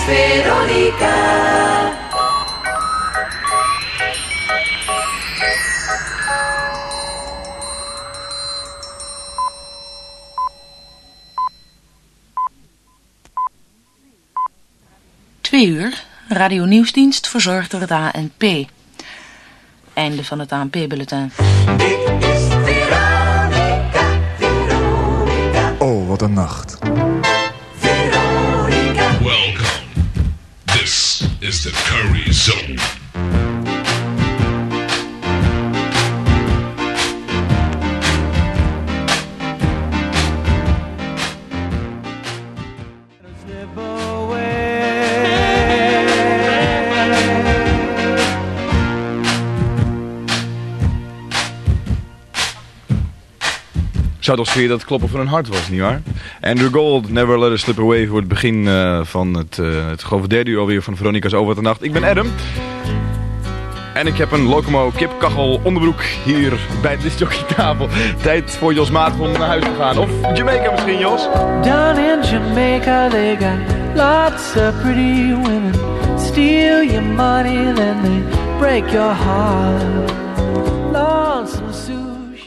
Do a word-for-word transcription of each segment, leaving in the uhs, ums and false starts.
Veronica. Twee uur, Radio Nieuwsdienst verzorgd door het A N P. Einde van het A N P-bulletin. Dit is Veronica, Veronica. Oh, wat een nacht. Veronica. Welcome. This is the Curry Zone. Ik zou toch zeggen dat het kloppen van een hart was, nietwaar? Andrew Gold, Never Let Us Slip Away voor het begin uh, van het, uh, het geloof derde uur alweer van Veronica's Over de Nacht. Ik ben Adam. En ik heb een Locomo kipkachel onderbroek hier bij de discjockeytafel. Tijd voor Jos Maat om naar huis te gaan. Of Jamaica misschien, Jos? Down in Jamaica they got lots of pretty women. Steal your money then they break your heart. Lonesome sushi.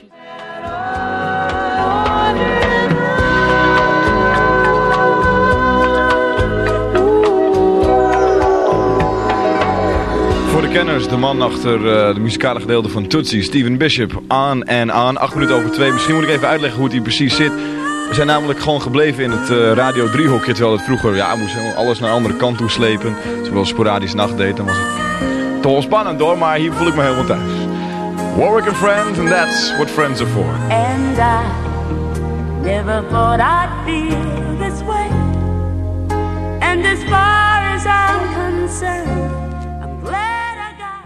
Voor de kenners, de man achter uh, de muzikale gedeelte van Tootsie, Steven Bishop, aan en aan. Acht minuten over twee. Misschien moet ik even uitleggen hoe het hier precies zit. We zijn namelijk gewoon gebleven in het uh, Radio drie hokje, terwijl het vroeger, ja, we moesten alles naar de andere kant toe slepen. Als ik wel sporadisch nacht deed, dan was het toch wel spannend hoor, maar hier voel ik me helemaal thuis. Warwick and Friends, and that's what friends are for. And I never thought I'd feel this way. And as far as I'm concerned, I'm glad I got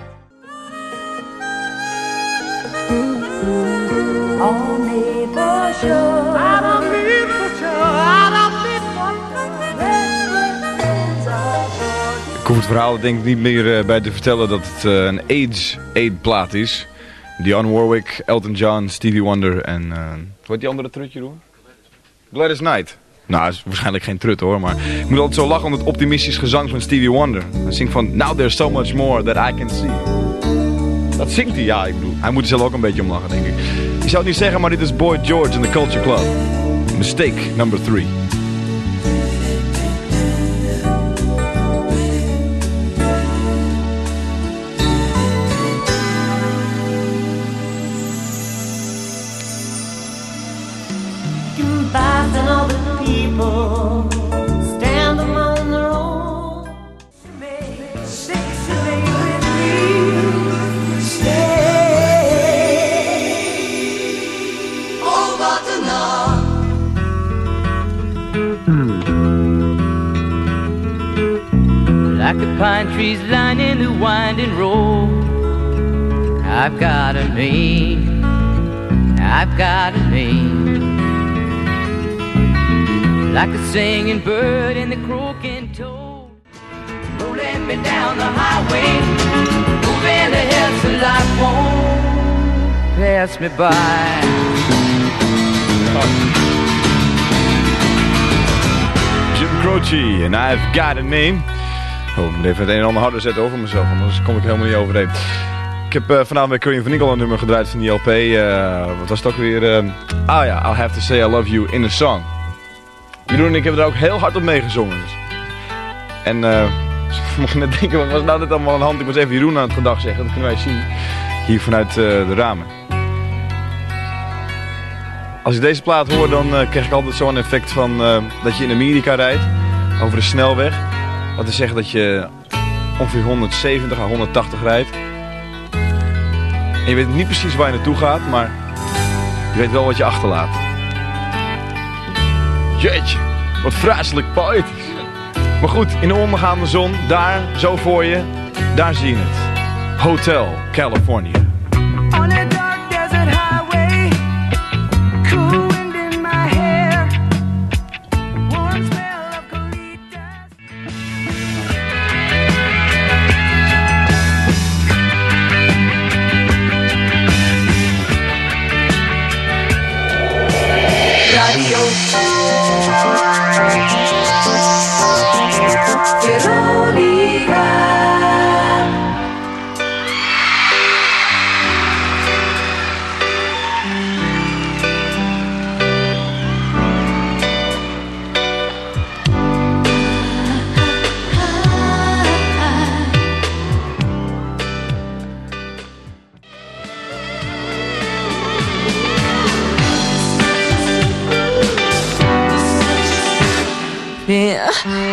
on me for sure. I don't need for sure. I don't need for sure. That's what friends are for. Ik hoef het verhaal denk ik niet meer uh, bij te vertellen dat het uh, een AIDS-aid plaat is. Dionne Warwick, Elton John, Stevie Wonder en... Uh, hoe heet die andere trutje hoor? Gladys Knight. Nou, dat is waarschijnlijk geen trut hoor, maar ik moet altijd zo lachen om het optimistisch gezang van Stevie Wonder. Hij zingt van, now there's so much more that I can see. Dat zingt hij, ja, ik bedoel. Hij moet er zelf ook een beetje om lachen, denk ik. Ik zou het niet zeggen, maar dit is Boy George in the Culture Club. Mistake number three. And all the people stand among their own. Six away with me, stay. Oh, wat een nacht. Like the pine trees lining the winding road, I've got a name, I've got a name. Like a singing bird and the croaking toad, rolling me down the highway, moving ahead so life won't pass me by. Jim Croce en I've Got a Name. Oh, ik moet even het een en ander harder zetten over mezelf, anders kom ik helemaal niet overheen. Ik heb uh, vanavond bij Curry van Nickel een nummer gedraaid van die L P. Uh, wat was het ook weer? Uh, ah ja, I'll Have to Say I Love You in a Song. Jeroen en ik hebben er ook heel hard op meegezongen. Dus. En uh, mocht je net denken, wat was nou dit allemaal aan de hand? Ik was even Jeroen aan het gedag zeggen, dat kunnen wij zien. Hier vanuit uh, de ramen. Als ik deze plaat hoor, dan uh, krijg ik altijd zo'n effect van uh, dat je in Amerika rijdt. Over de snelweg. Dat wil zeggen dat je ongeveer honderdzeventig à honderdtachtig rijdt. En je weet niet precies waar je naartoe gaat, maar je weet wel wat je achterlaat. Jeetje, wat vreselijk poëtisch. Maar goed, in de ondergaande zon, daar, zo voor je, daar zie je het. Hotel California. On a dark desert highway, cool wind in my hair, warm smell of colitas. Radio Veronica. Yeah.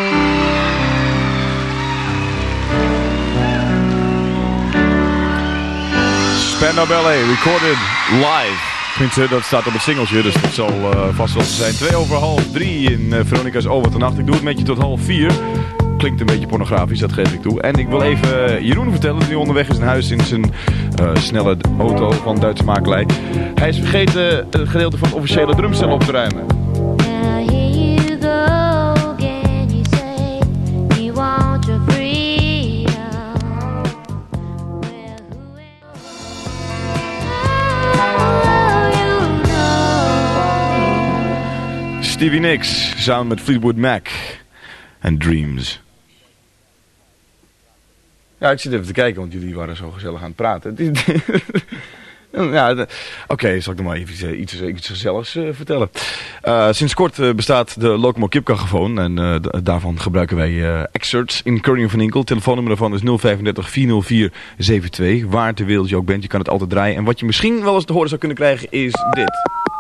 Spandau Ballet, recorded live. Tenminste, dat staat op het singeltje, dus dat zal uh, vast wel zijn. Twee over half drie in uh, Veronica's Over de Nacht. Ik doe het met je tot half vier. Klinkt een beetje pornografisch, dat geef ik toe. En ik wil even uh, Jeroen vertellen dat hij onderweg is naar huis in zijn uh, snelle auto van Duitse makelij. Hij is vergeten het gedeelte van het officiële drumstel op te ruimen. Stevie Nicks samen met Fleetwood Mac en Dreams. Ja, ik zit even te kijken, want jullie waren zo gezellig aan het praten. Ja, Oké, okay, zal ik nog maar even iets, iets, iets gezelligs uh, vertellen. Uh, sinds kort uh, bestaat de Lokomo Kipkagafoon en uh, d- daarvan gebruiken wij uh, excerts in Curry van Inkel. Telefoonnummer daarvan is nul vijfendertig vier nul vier zeven twee. Waar ter wereld je ook bent, je kan het altijd draaien. En wat je misschien wel eens te horen zou kunnen krijgen is dit.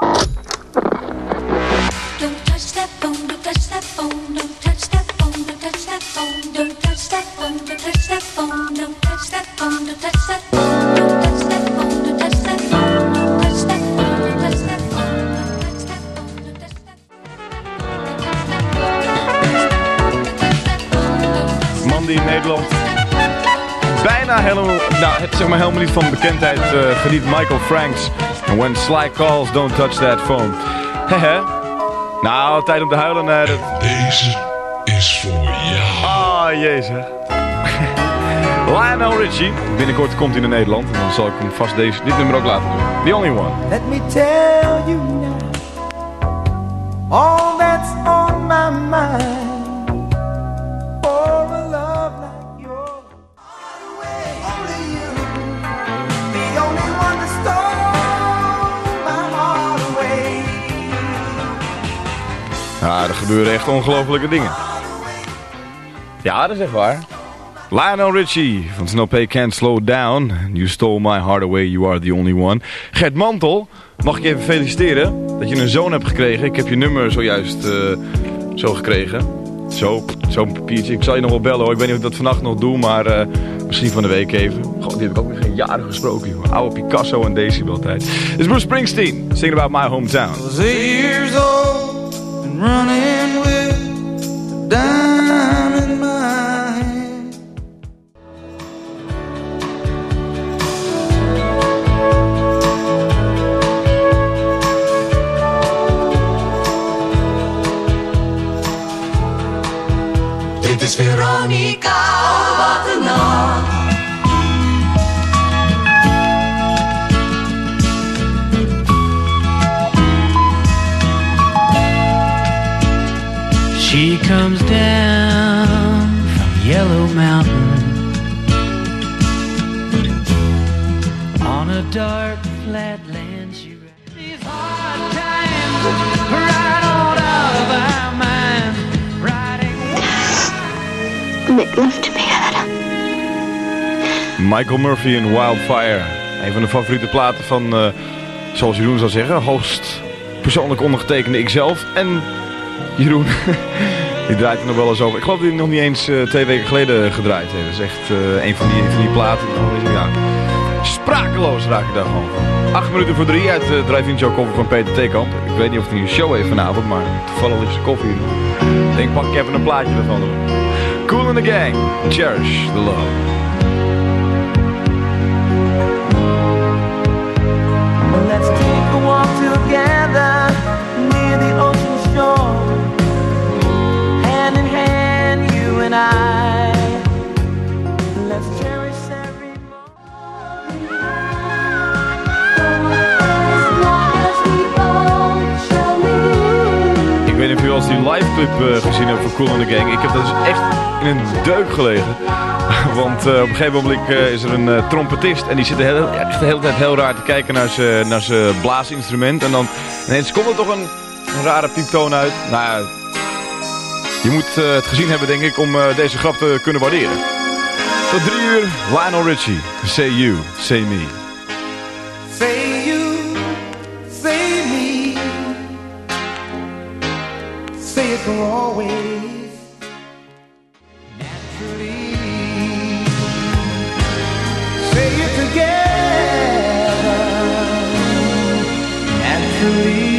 Die in Nederland bijna helemaal, nou, het, zeg maar helemaal niet van bekendheid uh, geniet, Michael Franks. And when Sly calls, don't touch that phone. Hehe. Nou, tijd om te huilen naar het... Deze is voor jou. Ah, oh, jezus. Lionel Richie. Binnenkort komt hij naar Nederland. En dan zal ik hem vast deze, dit nummer ook laten doen. The Only One. Let me tell you now all that's on my mind. Ja, er gebeuren echt ongelofelijke dingen. Ja, dat is echt waar. Lionel Richie van Snow Pay Can't Slow Down. You stole my heart away, you are the only one. Gert Mantel, mag ik je even feliciteren dat je een zoon hebt gekregen. Ik heb je nummer zojuist uh, zo gekregen. Zo, zo'n papiertje. Ik zal je nog wel bellen hoor. Ik weet niet of ik dat vannacht nog doe, maar uh, misschien van de week even. God, die heb ik ook weer geen jaren gesproken, joh. Oude Picasso en Decibel tijd. Dit is Bruce Springsteen, singing about my hometown. I was eight years old and running with a dime in my hand. Dit is Veronica, oh, wat een nacht. She comes down from Yellow Mountain on a dark flat land. She rides these hard times right on out of our mind. Riding Make love to me, Hannah. Michael Murphy en Wildfire. Een van de favoriete platen van, uh, zoals Jeroen zou zeggen, hoogst persoonlijk ondergetekende ikzelf. En Jeroen, die draait er nog wel eens over. Ik geloof dat hij nog niet eens uh, twee weken geleden gedraaid heeft. Dat is echt uh, een van die, van die platen. Ja, sprakeloos raak je daar gewoon van. Acht minuten voor drie uit de drive-in show cover van Peter Theekamp. Ik weet niet of hij een show heeft vanavond, maar toevallig is zijn koffie. Ik denk, pak ik even een plaatje ervan doen. Kool and the Gang, Cherish the Love. Let's take a walk together near the ocean shore. Hand in hand, you and I. Let's cherish every Ik weet niet of je wel eens die live clip uh, gezien hebt van Kool and the Gang. Ik heb dat dus echt in een deuk gelegen. Want uh, op een gegeven moment uh, is er een uh, trompetist en die zit de hele, ja, de hele tijd heel raar te kijken naar zijn naar zijn blaasinstrument. En dan ineens komt er toch een, een rare pieptoon uit. Nou ja, je moet uh, het gezien hebben denk ik om uh, deze grap te kunnen waarderen. Tot drie uur, Lionel Richie. Say you, say me. Say you, say me. Say say it for always. Naturally, say it together. Naturally.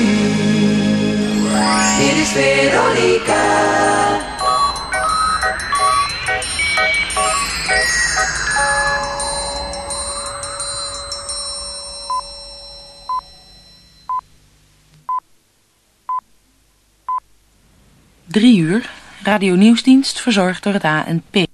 Dit is Veronica. Drie uur, Radio Nieuwsdienst verzorgd door het A N P.